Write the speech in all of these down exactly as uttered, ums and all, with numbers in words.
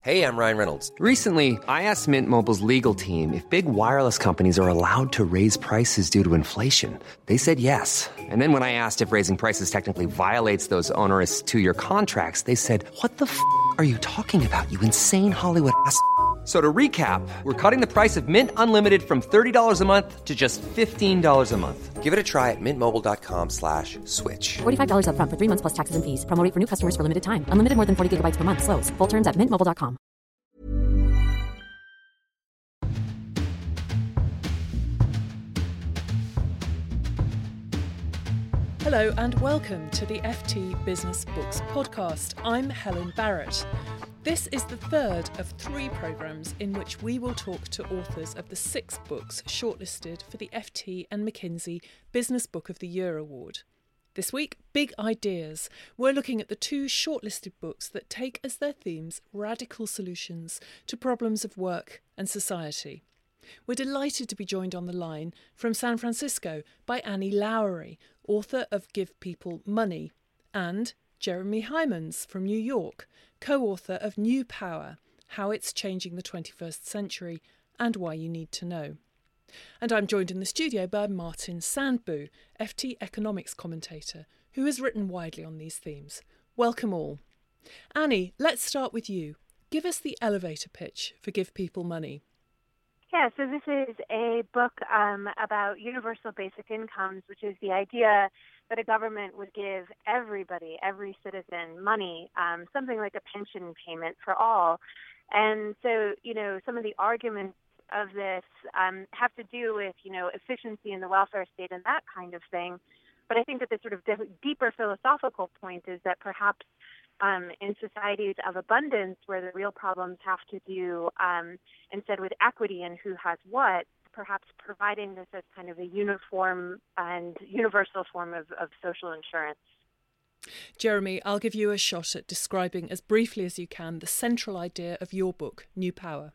Hey, I'm Ryan Reynolds. Recently, I asked Mint Mobile's legal team if big wireless companies are allowed to raise prices due to inflation. They said yes. And then when I asked if raising prices technically violates those onerous two-year contracts, they said, what the f*** are you talking about, you insane Hollywood ass f- So to recap, we're cutting the price of Mint Unlimited from thirty dollars a month to just fifteen dollars a month. Give it a try at mintmobile.com slash switch. forty-five dollars up front for three months plus taxes and fees. Promo rate for new customers for limited time. Unlimited more than forty gigabytes per month. Slows full terms at mint mobile dot com. Hello and welcome to the F T Business Books podcast. I'm Helen Barrett. This is the third of three programmes in which we will talk to authors of the six books shortlisted for the F T and McKinsey Business Book of the Year Award. This week, Big Ideas. We're looking at the two shortlisted books that take as their themes radical solutions to problems of work and society. We're delighted to be joined on the line from San Francisco by Annie Lowrey, author of Give People Money, and Jeremy Heimans from New York, co-author of New Power, How It's Changing the twenty-first Century and Why You Need to Know. And I'm joined in the studio by Martin Sandbu, F T economics commentator, who has written widely on these themes. Welcome all. Annie, let's start with you. Give us the elevator pitch for Give People Money. Yeah, so this is a book um, about universal basic incomes, which is the idea that a government would give everybody, every citizen, money, um, something like a pension payment for all. And so, you know, some of the arguments of this um, have to do with, you know, efficiency in the welfare state and that kind of thing. But I think that the sort of de- deeper philosophical point is that perhaps Um, in societies of abundance, where the real problems have to do um, instead with equity and who has what, perhaps providing this as kind of a uniform and universal form of, of social insurance. Jeremy, I'll give you a shot at describing as briefly as you can the central idea of your book, New Power.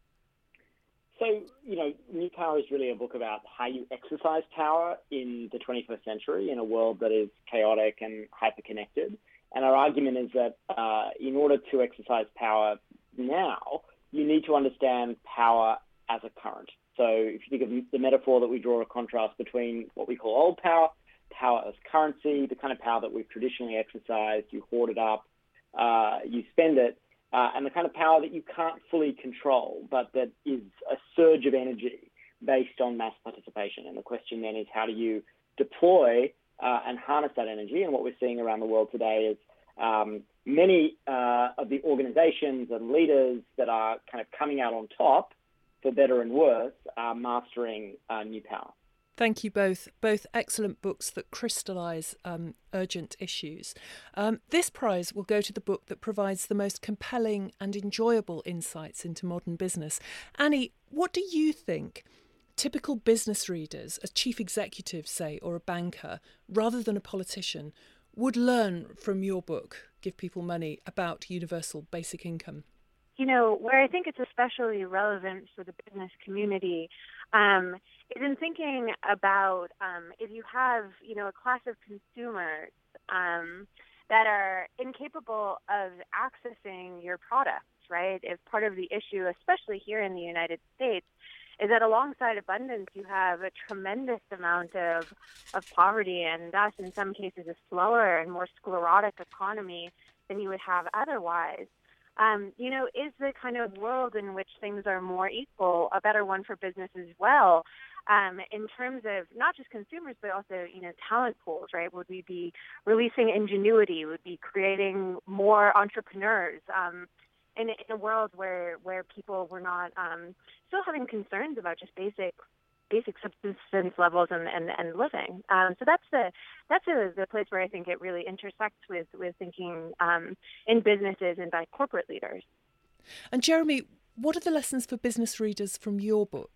So, you know, New Power is really a book about how you exercise power in the twenty-first century in a world that is chaotic and hyper-connected. And our argument is that uh, in order to exercise power now, you need to understand power as a current. So if you think of the metaphor that we draw a contrast between what we call old power, power as currency, the kind of power that we've traditionally exercised, you hoard it up, uh, you spend it, uh, and the kind of power that you can't fully control, but that is a surge of energy based on mass participation. And the question then is, how do you deploy Uh, and harness that energy? And what we're seeing around the world today is um, many uh, of the organizations and leaders that are kind of coming out on top, for better and worse, are mastering uh, new power. Thank you both. Both excellent books that crystallise um, urgent issues. Um, this prize will go to the book that provides the most compelling and enjoyable insights into modern business. Annie, what do you think typical business readers, a chief executive, say, or a banker, rather than a politician, would learn from your book, Give People Money, about universal basic income? You know, where I think it's especially relevant for the business community um, is in thinking about um, if you have, you know, a class of consumers um, that are incapable of accessing your products, right? If part of the issue, especially here in the United States, is that alongside abundance, you have a tremendous amount of, of poverty and thus, in some cases, a slower and more sclerotic economy than you would have otherwise. Um, you know, is the kind of world in which things are more equal a better one for business as well? Um, in terms of not just consumers, but also, you know, talent pools, right? Would we be releasing ingenuity? Would we be creating more entrepreneurs? Um, In, in a world where, where people were not um, still having concerns about just basic basic subsistence levels and, and, and living. Um, so that's the that's a, the place where I think it really intersects with, with thinking um, in businesses and by corporate leaders. And Jeremy, what are the lessons for business readers from your book?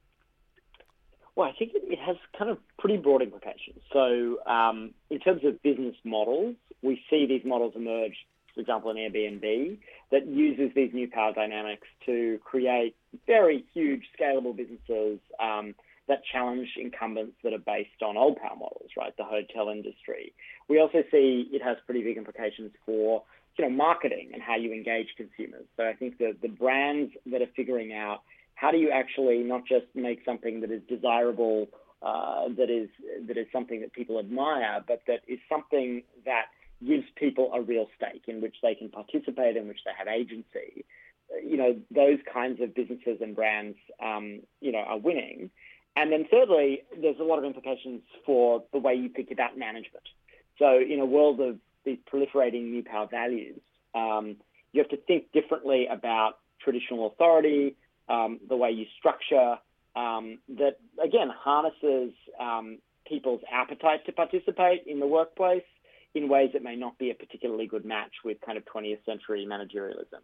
Well, I think it, it has kind of pretty broad implications. So um, in terms of business models, we see these models emerge, for example, in Airbnb, that uses these new power dynamics to create very huge scalable businesses um, that challenge incumbents that are based on old power models, right, the hotel industry. We also see it has pretty big implications for you know, marketing and how you engage consumers. So I think that the brands that are figuring out how do you actually not just make something that is desirable, uh, that is that is something that people admire, but that is something that gives people a real stake in which they can participate, in which they have agency. You know, those kinds of businesses and brands, um, you know, are winning. And then thirdly, there's a lot of implications for the way you think about management. So in a world of these proliferating new power values, um, you have to think differently about traditional authority, um, the way you structure, um, that, again, harnesses um, people's appetite to participate in the workplace in ways that may not be a particularly good match with kind of twentieth century managerialism.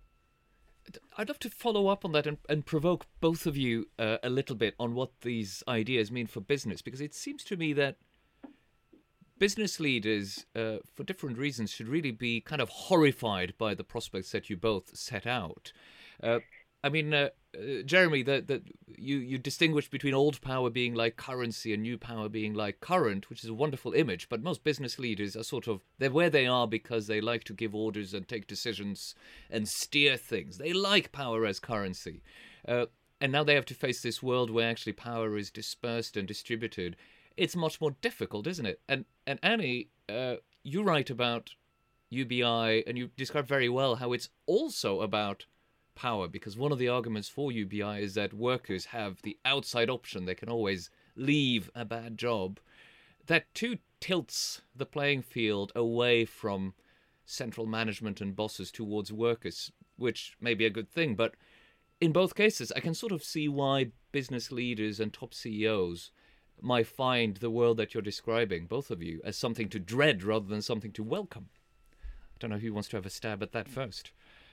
I'd love to follow up on that and, and provoke both of you uh, a little bit on what these ideas mean for business, because it seems to me that business leaders, uh, for different reasons, should really be kind of horrified by the prospects that you both set out. Uh, I mean, uh, uh, Jeremy, that that you, you distinguish between old power being like currency and new power being like current, which is a wonderful image. But most business leaders are sort of, they're where they are because they like to give orders and take decisions and steer things. They like power as currency. Uh, and now they have to face this world where actually power is dispersed and distributed. It's much more difficult, isn't it? And, and Annie, uh, you write about U B I and you describe very well how it's also about power, because one of the arguments for U B I is that workers have the outside option. They can always leave a bad job. That too tilts the playing field away from central management and bosses towards workers, which may be a good thing. But in both cases, I can sort of see why business leaders and top C E Os might find the world that you're describing, both of you, as something to dread rather than something to welcome. I don't know who wants to have a stab at that first.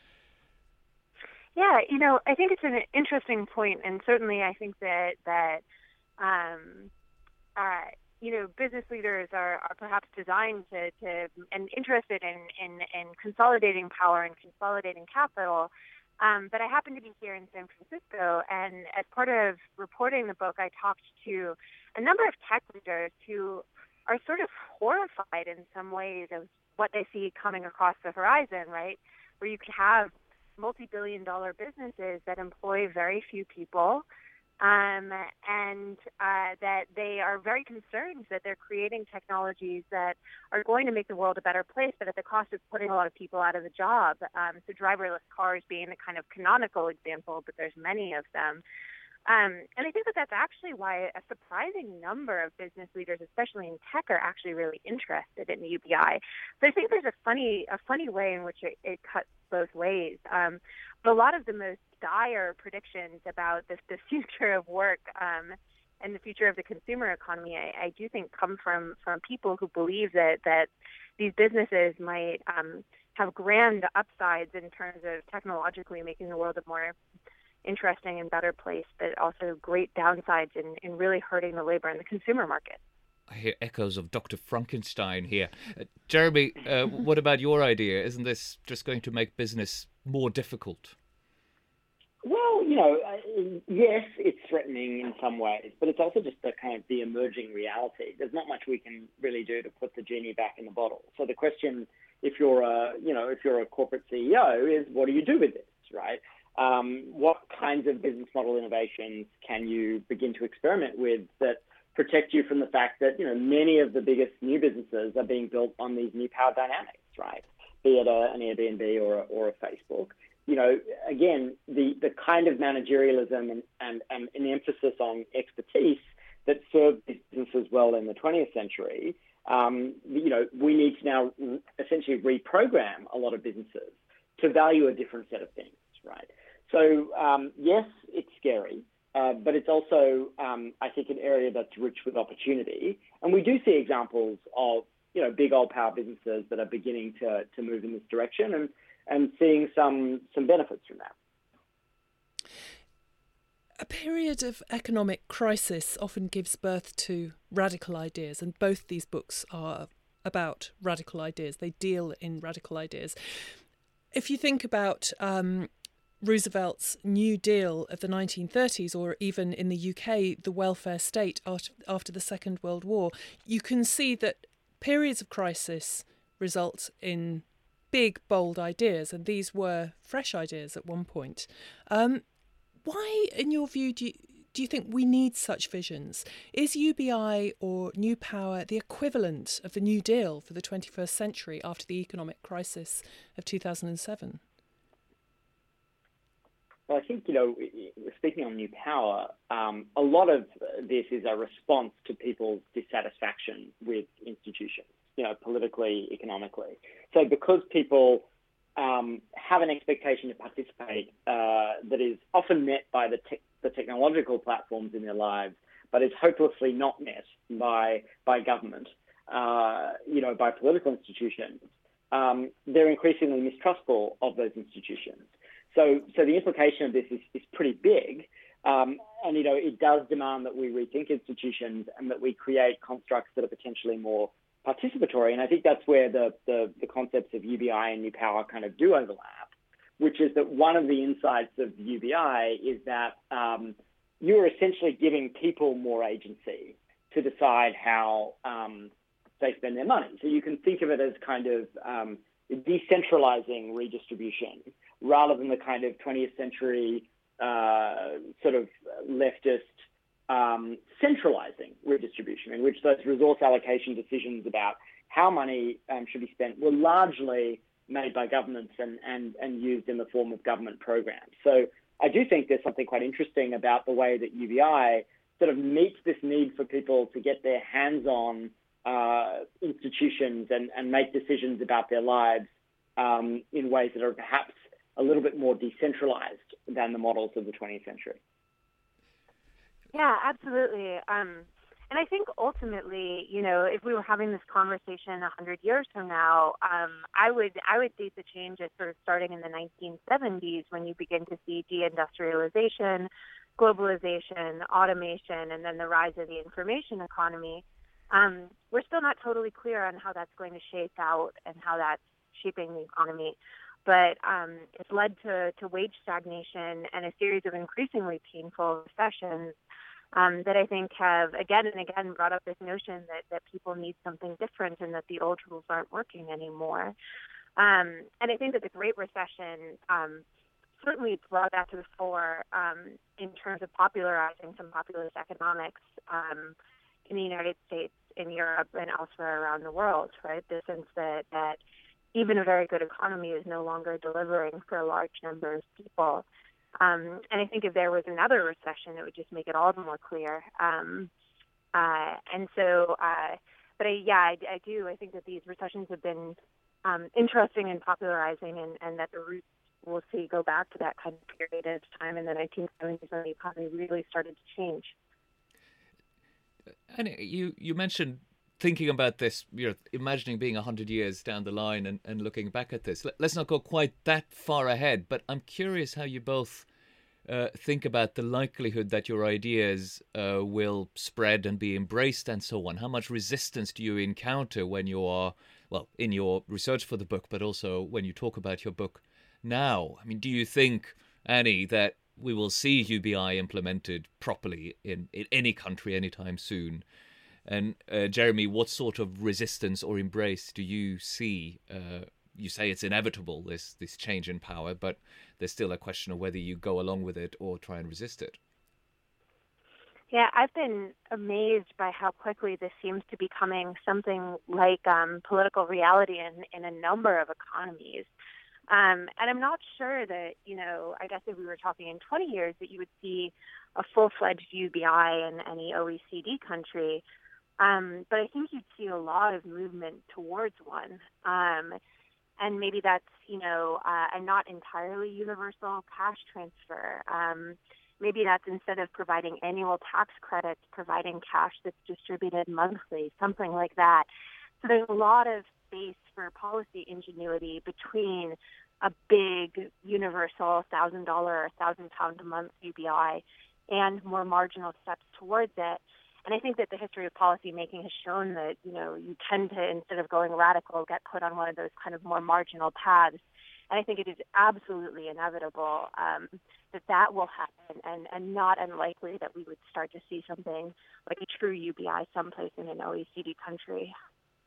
Yeah, you know, I think it's an interesting point, and certainly I think that that um, uh, you know, business leaders are, are perhaps designed to, to and interested in, in, in consolidating power and consolidating capital. Um, but I happen to be here in San Francisco, and as part of reporting the book, I talked to a number of tech leaders who are sort of horrified in some ways of what they see coming across the horizon, right? Where you could have multi-billion dollar businesses that employ very few people, um, and uh, that they are very concerned that they're creating technologies that are going to make the world a better place, but at the cost of putting a lot of people out of a job. Um, so driverless cars being a kind of canonical example, but there's many of them. Um, and I think that that's actually why a surprising number of business leaders, especially in tech, are actually really interested in U B I. So I think there's a funny, a funny way in which it, it cuts both ways. Um, but a lot of the most dire predictions about the, the future of work um, and the future of the consumer economy, I, I do think come from, from people who believe that that these businesses might um, have grand upsides in terms of technologically making the world a more interesting and better place, but also great downsides in, in really hurting the labor and the consumer market. I hear echoes of Doctor Frankenstein here. Uh, Jeremy, uh, what about your idea? Isn't this just going to make business more difficult? Well, you know, uh, yes, it's threatening in some ways, but it's also just the kind of the emerging reality. There's not much we can really do to put the genie back in the bottle. So the question, if you're a, you know, if you're a corporate C E O, is what do you do with this, right? Um, what kinds of business model innovations can you begin to experiment with that protect you from the fact that, you know, many of the biggest new businesses are being built on these new power dynamics, right? Be it a, an Airbnb or a, or a Facebook. You know, again, the, the kind of managerialism and, and, and an emphasis on expertise that served these businesses well in the twentieth century, um, you know, we need to now essentially reprogram a lot of businesses to value a different set of things, right? So, um, yes, it's scary, uh, but it's also, um, I think, an area that's rich with opportunity. And we do see examples of, you know, big old power businesses that are beginning to, to move in this direction and, and seeing some, some benefits from that. A period of economic crisis often gives birth to radical ideas, and both these books are about radical ideas. They deal in radical ideas. If you think about um, Roosevelt's New Deal of the nineteen thirties, or even in the U K, the welfare state after the Second World War, you can see that periods of crisis result in big, bold ideas, and these were fresh ideas at one point. Um, why, in your view, do you, do you think we need such visions? Is U B I or New Power the equivalent of the New Deal for the twenty-first century after the economic crisis of two thousand seven? Well, I think, you know, speaking on New Power, um, a lot of this is a response to people's dissatisfaction with institutions, you know, politically, economically. So because people um, have an expectation to participate uh, that is often met by the, te- the technological platforms in their lives, but is hopelessly not met by, by government, uh, you know, by political institutions, um, they're increasingly mistrustful of those institutions. So, so the implication of this is, is pretty big, um, and you know it does demand that we rethink institutions and that we create constructs that are potentially more participatory. And I think that's where the, the, the concepts of U B I and New Power kind of do overlap, which is that one of the insights of U B I is that um, you're essentially giving people more agency to decide how um, they spend their money. So you can think of it as kind of um, decentralizing redistribution, rather than the kind of twentieth century uh, sort of leftist um, centralizing redistribution, in which those resource allocation decisions about how money um, should be spent were largely made by governments and, and, and used in the form of government programs. So I do think there's something quite interesting about the way that U B I sort of meets this need for people to get their hands on uh, institutions and, and make decisions about their lives um, in ways that are perhaps a little bit more decentralized than the models of the twentieth century. Yeah, absolutely. Um, and I think ultimately, you know, if we were having this conversation a hundred years from now, um, I would I would date the change as sort of starting in the nineteen seventies when you begin to see deindustrialization, globalization, automation, and then the rise of the information economy. Um, we're still not totally clear on how that's going to shape out and how that's shaping the economy. But um, it's led to, to wage stagnation and a series of increasingly painful recessions um, that I think have again and again brought up this notion that, that people need something different and that the old rules aren't working anymore. Um, and I think that the Great Recession um, certainly brought that to the fore um, in terms of popularizing some populist economics um, in the United States, in Europe, and elsewhere around the world, right? The sense that, that even a very good economy is no longer delivering for a large number of people. Um, and I think if there was another recession, it would just make it all the more clear. Um, uh, and so, uh, but I, yeah, I, I do. I think that these recessions have been um, interesting and popularizing, and, and that the roots we'll see go back to that kind of period of time in the nineteen seventies when the economy really started to change. And you, you mentioned thinking about this, you know, imagining being one hundred years down the line and, and looking back at this. Let's not go quite that far ahead, but I'm curious how you both uh, think about the likelihood that your ideas uh, will spread and be embraced and so on. How much resistance do you encounter when you are, well, in your research for the book, but also when you talk about your book now? I mean, do you think, Annie, that we will see U B I implemented properly in, in any country anytime soon? And uh, Jeremy, what sort of resistance or embrace do you see? Uh, you say it's inevitable, this this change in power, but there's still a question of whether you go along with it or try and resist it. Yeah, I've been amazed by how quickly this seems to be becoming something like um, political reality in, in a number of economies. Um, and I'm not sure that, you know, I guess if we were talking in twenty years, that you would see a full-fledged U B I in any O E C D country. Um, but I think you'd see a lot of movement towards one. Um, and maybe that's, you know, uh, a not entirely universal cash transfer. Um, maybe that's instead of providing annual tax credits, providing cash that's distributed monthly, something like that. So there's a lot of space for policy ingenuity between a big universal one thousand dollars or one thousand pounds a month U B I and more marginal steps towards it. And I think that the history of policy making has shown that, you know, you tend to, instead of going radical, get put on one of those kind of more marginal paths. And I think it is absolutely inevitable um, that that will happen, and, and not unlikely that we would start to see something like a true U B I someplace in an O E C D country.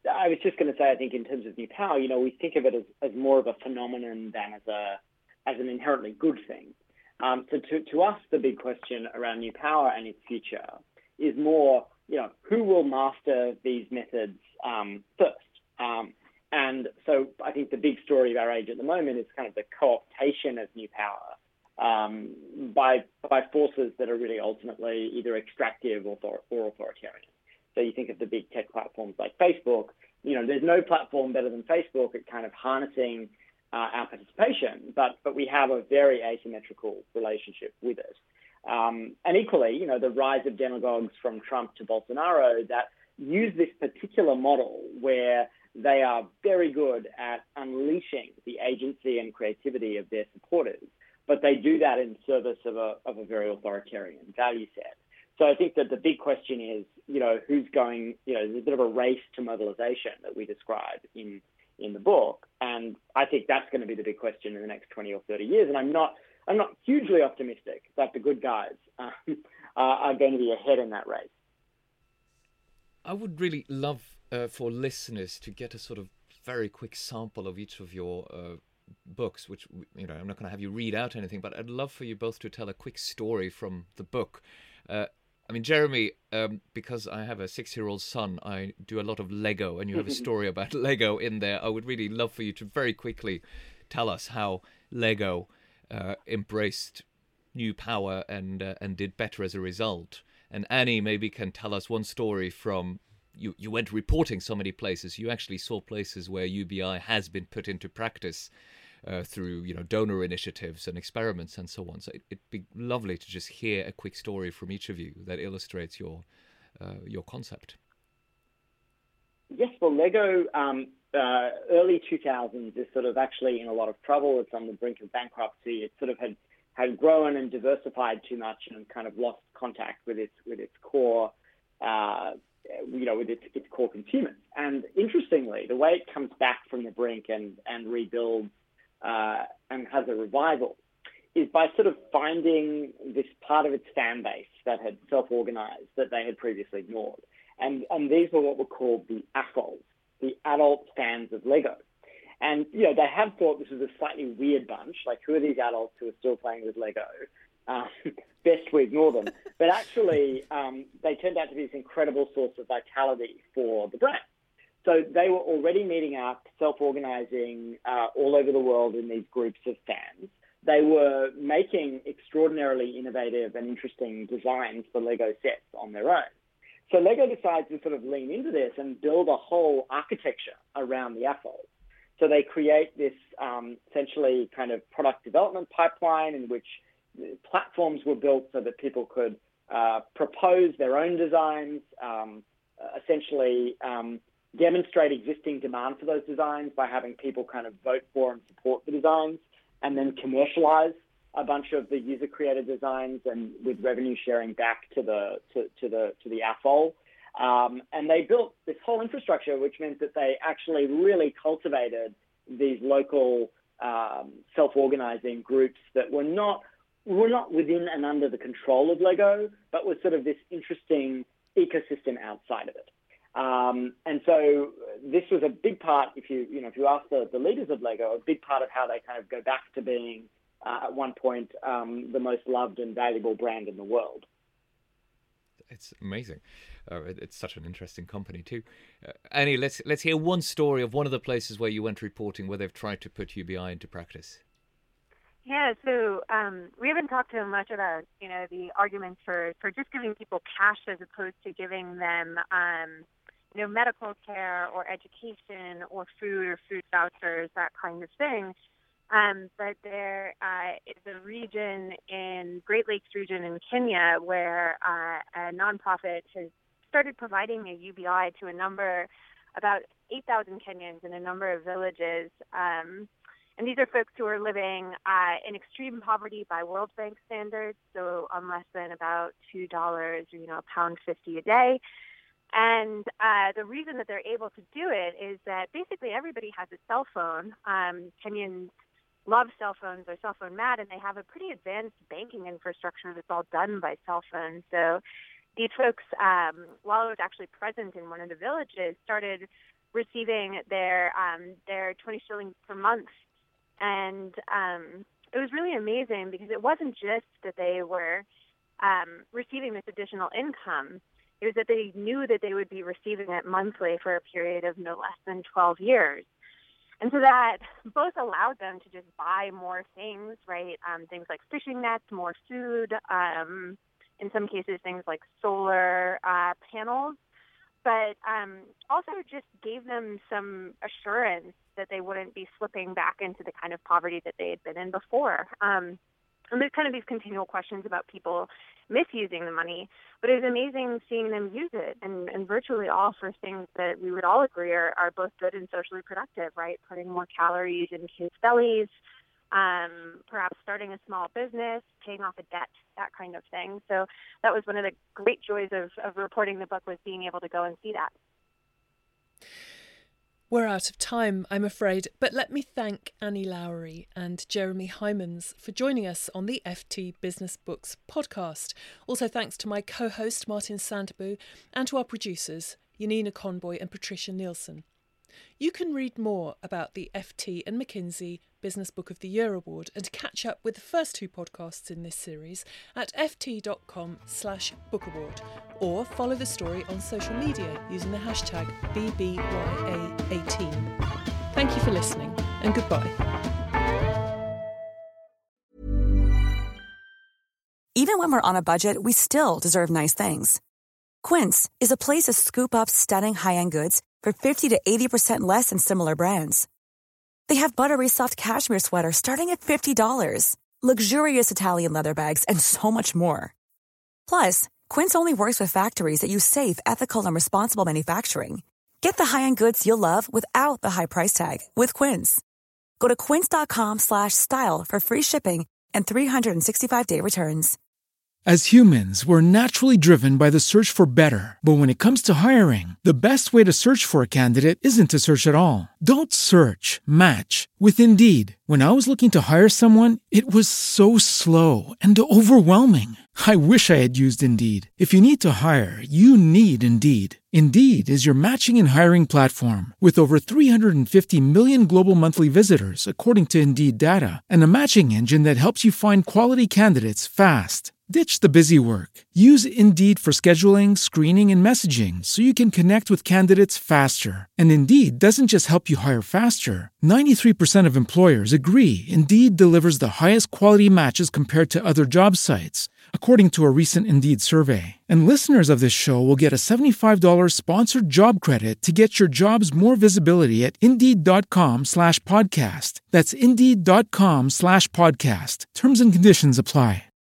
I was just going to say, I think in terms of new power, you know, we think of it as, as more of a phenomenon than as a as an inherently good thing. Um, so to, to us, the big question around new power and its future is more, you know, who will master these methods um, first? Um, and so I think the big story of our age at the moment is kind of the co-optation of new power um, by by forces that are really ultimately either extractive or, or authoritarian. So you think of the big tech platforms like Facebook, you know, there's no platform better than Facebook at kind of harnessing uh, our participation, but but we have a very asymmetrical relationship with it. Um, and equally, you know, the rise of demagogues from Trump to Bolsonaro that use this particular model where they are very good at unleashing the agency and creativity of their supporters, but they do that in service of a of a very authoritarian value set. So I think that the big question is, you know, who's going, you know, there's a bit of a race to mobilization that we describe in, in the book. And I think that's going to be the big question in the next twenty or thirty years. And I'm not, I'm not hugely optimistic that the good guys uh, are going to be ahead in that race. I would really love uh, for listeners to get a sort of very quick sample of each of your uh, books, which, you know, I'm not going to have you read out anything, but I'd love for you both to tell a quick story from the book. Uh, I mean, Jeremy, um, because I have a six-year-old son, I do a lot of Lego, and you have a story about Lego in there. I would really love for you to very quickly tell us how Lego uh, embraced new power and uh, and did better as a result. And Annie maybe can tell us one story from, you, you went reporting so many places. You actually saw places where U B I has been put into practice uh, through, you know, donor initiatives and experiments and so on. So it, it'd be lovely to just hear a quick story from each of you that illustrates your uh, your concept. Yes, well, Lego, um, uh, early two thousands is sort of actually in a lot of trouble. It's on the brink of bankruptcy. It sort of had, had grown and diversified too much and kind of lost contact with its with its core, uh, you know, with its, its core consumers. And interestingly, the way it comes back from the brink and, and rebuilds uh, and has a revival is by sort of finding this part of its fan base that had self-organized that they had previously ignored. And, and these were what were called the A F Os, the adult fans of Lego. And, you know, they have thought this was a slightly weird bunch, like who are these adults who are still playing with Lego? Um, best we ignore them. But actually, um, they turned out to be this incredible source of vitality for the brand. So they were already meeting up, self-organizing uh, all over the world in these groups of fans. They were making extraordinarily innovative and interesting designs for Lego sets on their own. So Lego decides to sort of lean into this and build a whole architecture around the A F Os. So they create this um, essentially kind of product development pipeline in which platforms were built so that people could uh, propose their own designs, um, essentially um, demonstrate existing demand for those designs by having people kind of vote for and support the designs, and then commercialize a bunch of the user-created designs and with revenue sharing back to the to, to the to the A F O. Um, and they built this whole infrastructure, which meant that they actually really cultivated these local um, self-organizing groups that were not were not within and under the control of Lego, but was sort of this interesting ecosystem outside of it. Um, and so this was a big part, if you you know if you ask the, the leaders of Lego, a big part of how they kind of go back to being uh, at one point um, the most loved and valuable brand in the world. It's amazing. Uh, it, it's such an interesting company too. Uh, Annie, let's let's hear one story of one of the places where you went reporting where they've tried to put U B I into practice. Yeah, so um, we haven't talked too much about, you know, the arguments for, for just giving people cash as opposed to giving them, um, you know, medical care or education or food or food vouchers, that kind of thing. Um, but there uh, is a region in Great Lakes region in Kenya where uh, a nonprofit has started providing a U B I to a number, about eight thousand Kenyans in a number of villages. Um, and these are folks who are living uh, in extreme poverty by World Bank standards, so on less than about two dollars, or, you know, a pound fifty a day. And uh, the reason that they're able to do it is that basically everybody has a cell phone. Um, Kenyans love cell phones, they're cell phone mad, and they have a pretty advanced banking infrastructure that's all done by cell phones. So these folks, um, while I was actually present in one of the villages, started receiving their um, their twenty shillings per month. And um, it was really amazing because it wasn't just that they were um, receiving this additional income. It was that they knew that they would be receiving it monthly for a period of no less than twelve years. And so that both allowed them to just buy more things, right? Um, things like fishing nets, more food, um, in some cases things like solar uh, panels, but um, also just gave them some assurance that they wouldn't be slipping back into the kind of poverty that they had been in before. Um, and there's kind of these continual questions about people misusing the money, but it was amazing seeing them use it, and, and virtually all for things that we would all agree are, are both good and socially productive, right? Putting more calories in kids' bellies, um, perhaps starting a small business, paying off a debt, that kind of thing. So that was one of the great joys of, of reporting the book, was being able to go and see that. We're out of time, I'm afraid, but let me thank Annie Lowry and Jeremy Hymans for joining us on the F T Business Books podcast. Also thanks to my co-host Martin Sandbu and to our producers Yanina Conboy and Patricia Nielsen. You can read more about the F T and McKinsey Business Book of the Year Award and catch up with the first two podcasts in this series at ft.com slash book award, or follow the story on social media using the hashtag B B Y A eighteen. Thank you for listening and goodbye. Even when we're on a budget, we still deserve nice things. Quince is a place to scoop up stunning high-end goods for fifty to eighty percent less than similar brands. They have buttery soft cashmere sweaters starting at fifty dollars, luxurious Italian leather bags, and so much more. Plus, Quince only works with factories that use safe, ethical, and responsible manufacturing. Get the high-end goods you'll love without the high price tag with Quince. Go to quince.com slash style for free shipping and three sixty-five day returns. As humans, we're naturally driven by the search for better. But when it comes to hiring, the best way to search for a candidate isn't to search at all. Don't search, match with Indeed. When I was looking to hire someone, it was so slow and overwhelming. I wish I had used Indeed. If you need to hire, you need Indeed. Indeed is your matching and hiring platform with over three hundred fifty million global monthly visitors, according to Indeed data, and a matching engine that helps you find quality candidates fast. Ditch the busy work. Use Indeed for scheduling, screening, and messaging so you can connect with candidates faster. And Indeed doesn't just help you hire faster. ninety-three percent of employers agree Indeed delivers the highest quality matches compared to other job sites, according to a recent Indeed survey. And listeners of this show will get a seventy-five dollars sponsored job credit to get your jobs more visibility at Indeed.com slash podcast. That's Indeed.com slash podcast. Terms and conditions apply.